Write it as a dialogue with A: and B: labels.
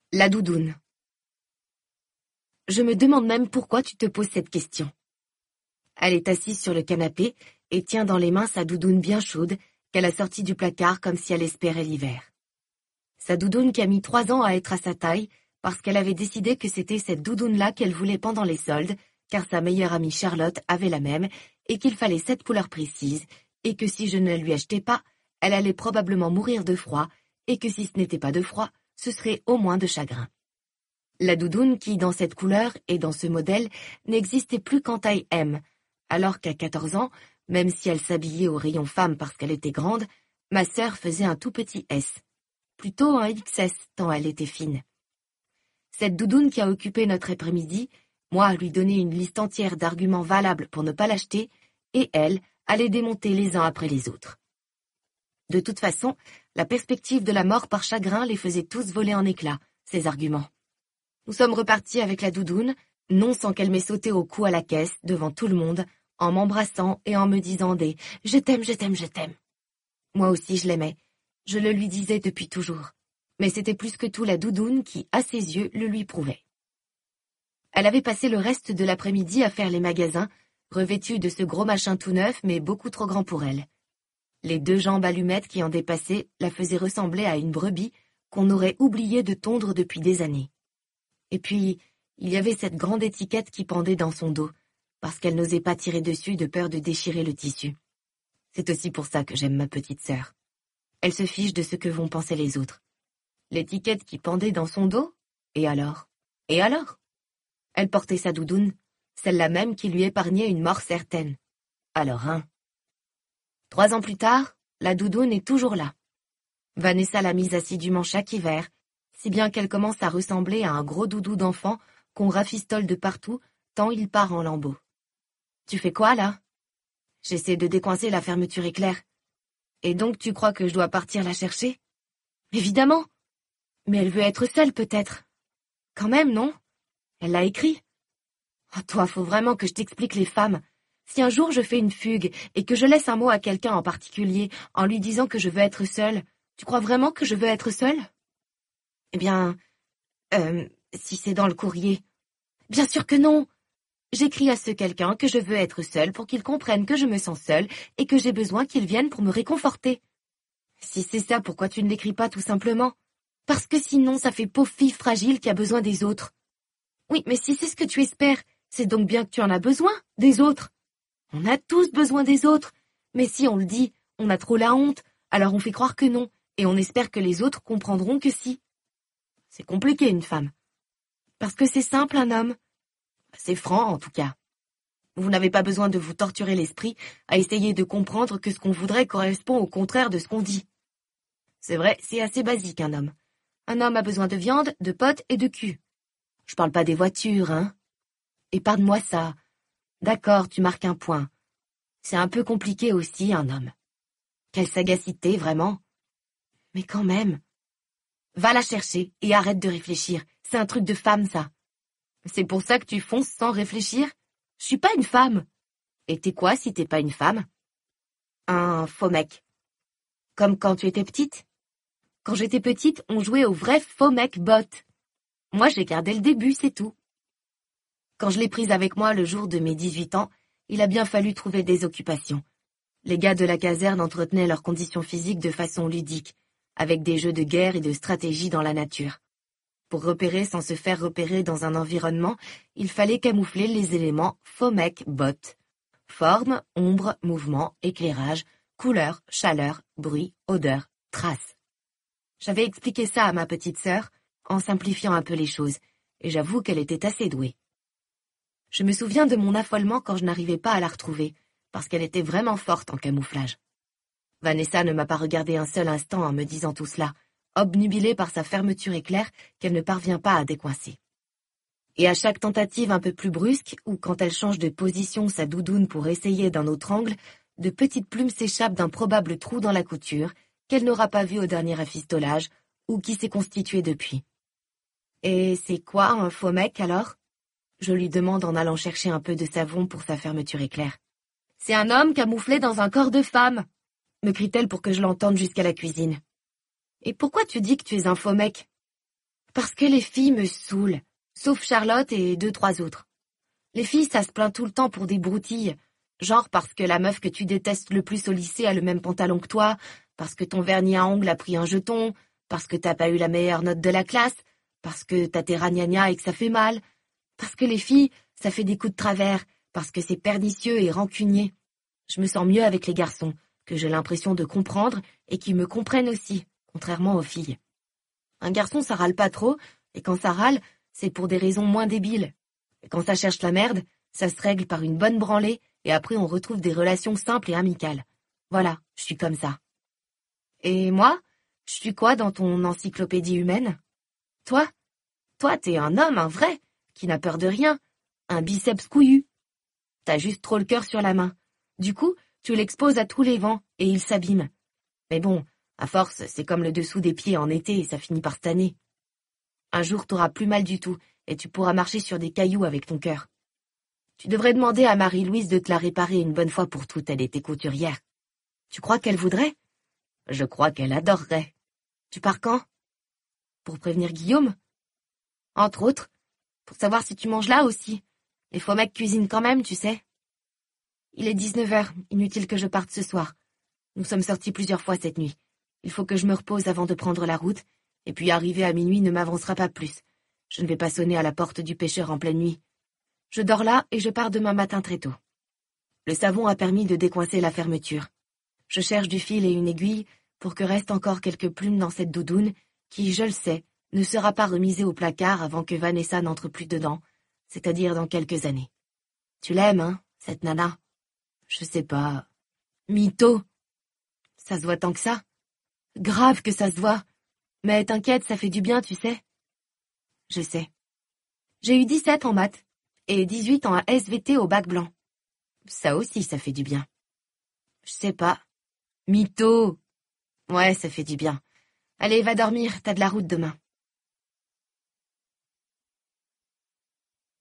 A: La doudoune. Je me demande même pourquoi tu te poses cette question. Elle est assise sur le canapé et tient dans les mains sa doudoune bien chaude qu'elle a sortie du placard comme si elle espérait l'hiver. Sa doudoune qui a mis 3 ans à être à sa taille parce qu'elle avait décidé que c'était cette doudoune-là qu'elle voulait pendant les soldes, car sa meilleure amie Charlotte avait la même et qu'il fallait cette couleur précise et que si je ne la lui achetais pas, elle allait probablement mourir de froid et que si ce n'était pas de froid, ce serait au moins de chagrin. La doudoune qui, dans cette couleur et dans ce modèle, n'existait plus qu'en taille M, alors qu'à 14 ans, même si elle s'habillait au rayon femme parce qu'elle était grande, ma sœur faisait un tout petit S. Plutôt un XS, tant elle était fine. Cette doudoune qui a occupé notre après-midi, moi à lui donner une liste entière d'arguments valables pour ne pas l'acheter, et elle à les démonter les uns après les autres. De toute façon, la perspective de la mort par chagrin les faisait tous voler en éclats, ces arguments. Nous sommes repartis avec la doudoune, non sans qu'elle m'ait sauté au cou à la caisse, devant tout le monde, en m'embrassant et en me disant des « Je t'aime, je t'aime, je t'aime ». Moi aussi je l'aimais, je le lui disais depuis toujours, mais c'était plus que tout la doudoune qui, à ses yeux, le lui prouvait. Elle avait passé le reste de l'après-midi à faire les magasins, revêtue de ce gros machin tout neuf mais beaucoup trop grand pour elle. Les 2 jambes allumettes qui en dépassaient la faisaient ressembler à une brebis qu'on aurait oublié de tondre depuis des années. Et puis, il y avait cette grande étiquette qui pendait dans son dos, parce qu'elle n'osait pas tirer dessus de peur de déchirer le tissu. C'est aussi pour ça que j'aime ma petite sœur. Elle se fiche de ce que vont penser les autres. L'étiquette qui pendait dans son dos? Et alors? Et alors? Elle portait sa doudoune, celle-là même qui lui épargnait une mort certaine. Alors, 3 ans plus tard, la doudoune est toujours là. Vanessa l'a mise assidûment chaque hiver, si bien qu'elle commence à ressembler à un gros doudou d'enfant qu'on rafistole de partout tant il part en lambeaux. Tu fais quoi, là? J'essaie de décoincer la fermeture éclair. Et donc tu crois que je dois partir la chercher? Évidemment. Mais elle veut être seule, peut-être. Quand même, non? Elle l'a écrit. Oh, toi, faut vraiment que je t'explique les femmes. Si un jour je fais une fugue et que je laisse un mot à quelqu'un en particulier en lui disant que je veux être seule, tu crois vraiment que je veux être seule? Eh bien, si c'est dans le courrier. Bien sûr que non. J'écris à ce quelqu'un que je veux être seule pour qu'il comprenne que je me sens seule et que j'ai besoin qu'il vienne pour me réconforter. Si c'est ça, pourquoi tu ne l'écris pas tout simplement? Parce que sinon, ça fait pauvre fille fragile qui a besoin des autres. Oui, mais si c'est ce que tu espères, c'est donc bien que tu en as besoin, des autres. On a tous besoin des autres. Mais si on le dit, on a trop la honte, alors on fait croire que non, et on espère que les autres comprendront que si. C'est compliqué, une femme. Parce que c'est simple, un homme. C'est franc, en tout cas. Vous n'avez pas besoin de vous torturer l'esprit à essayer de comprendre que ce qu'on voudrait correspond au contraire de ce qu'on dit. C'est vrai, c'est assez basique, un homme. Un homme a besoin de viande, de potes et de cul. Je parle pas des voitures, hein. Épargne-moi ça. D'accord, tu marques un point. C'est un peu compliqué aussi, un homme. Quelle sagacité, vraiment. Mais quand même. Va la chercher et arrête de réfléchir. C'est un truc de femme, ça. C'est pour ça que tu fonces sans réfléchir? Je suis pas une femme. Et t'es quoi si t'es pas une femme? Un faux mec. Comme quand tu étais petite? Quand j'étais petite, on jouait au vrai faux mec bot. Moi, j'ai gardé le début, c'est tout. Quand je l'ai prise avec moi le jour de mes 18 ans, il a bien fallu trouver des occupations. Les gars de la caserne entretenaient leurs conditions physiques de façon ludique, avec des jeux de guerre et de stratégie dans la nature. Pour repérer sans se faire repérer dans un environnement, il fallait camoufler les éléments faux mec bot. Forme, ombre, mouvement, éclairage, couleur, chaleur, bruit, odeur, trace. J'avais expliqué ça à ma petite sœur, en simplifiant un peu les choses, et j'avoue qu'elle était assez douée. Je me souviens de mon affolement quand je n'arrivais pas à la retrouver, parce qu'elle était vraiment forte en camouflage. Vanessa ne m'a pas regardé un seul instant en me disant tout cela, obnubilée par sa fermeture éclair qu'elle ne parvient pas à décoincer. Et à chaque tentative un peu plus brusque, ou quand elle change de position sa doudoune pour essayer d'un autre angle, de petites plumes s'échappent d'un probable trou dans la couture qu'elle n'aura pas vu au dernier rafistolage, ou qui s'est constitué depuis. Et c'est quoi un faux mec alors? Je lui demande en allant chercher un peu de savon pour sa fermeture éclair. C'est un homme camouflé dans un corps de femme, me crie-t-elle pour que je l'entende jusqu'à la cuisine. Et pourquoi tu dis que tu es un faux mec? Parce que les filles me saoulent, sauf Charlotte et 2, 3 autres. Les filles, ça se plaint tout le temps pour des broutilles. Genre parce que la meuf que tu détestes le plus au lycée a le même pantalon que toi, parce que ton vernis à ongles a pris un jeton, parce que t'as pas eu la meilleure note de la classe, parce que t'as tes ragnagnas et que ça fait mal, parce que les filles, ça fait des coups de travers, parce que c'est pernicieux et rancunier. Je me sens mieux avec les garçons, que j'ai l'impression de comprendre et qui me comprennent aussi, contrairement aux filles. Un garçon, ça râle pas trop, et quand ça râle, c'est pour des raisons moins débiles. Et quand ça cherche la merde, ça se règle par une bonne branlée, et après on retrouve des relations simples et amicales. Voilà, je suis comme ça. Et moi, je suis quoi dans ton encyclopédie humaine? Toi? Toi, t'es un homme, un vrai, qui n'a peur de rien, un biceps couillu. T'as juste trop le cœur sur la main. Du coup, tu l'exposes à tous les vents, et il s'abîme. Mais bon, à force, c'est comme le dessous des pieds en été, et ça finit par se tanner. Un jour, t'auras plus mal du tout, et tu pourras marcher sur des cailloux avec ton cœur. Tu devrais demander à Marie-Louise de te la réparer une bonne fois pour toutes, elle était couturière. Tu crois qu'elle voudrait? Je crois qu'elle adorerait. Tu pars quand? Pour prévenir Guillaume? Entre autres, pour savoir si tu manges là aussi. Les faux mecs cuisinent quand même, tu sais. Il est 19h, inutile que je parte ce soir. Nous sommes sortis plusieurs fois cette nuit. Il faut que je me repose avant de prendre la route, et puis arriver à minuit ne m'avancera pas plus. Je ne vais pas sonner à la porte du pêcheur en pleine nuit. Je dors là et je pars demain matin très tôt. Le savon a permis de décoincer la fermeture. Je cherche du fil et une aiguille pour que reste encore quelques plumes dans cette doudoune qui, je le sais, ne sera pas remisée au placard avant que Vanessa n'entre plus dedans, c'est-à-dire dans quelques années. Tu l'aimes, hein, cette nana? Je sais pas. Mytho. Ça se voit tant que ça? Grave que ça se voit. Mais t'inquiète, ça fait du bien, tu sais. Je sais. J'ai eu 17 en maths et 18 en SVT au bac blanc. Ça aussi, ça fait du bien. Je sais pas. Mytho. Ouais, ça fait du bien. Allez, va dormir, t'as de la route demain.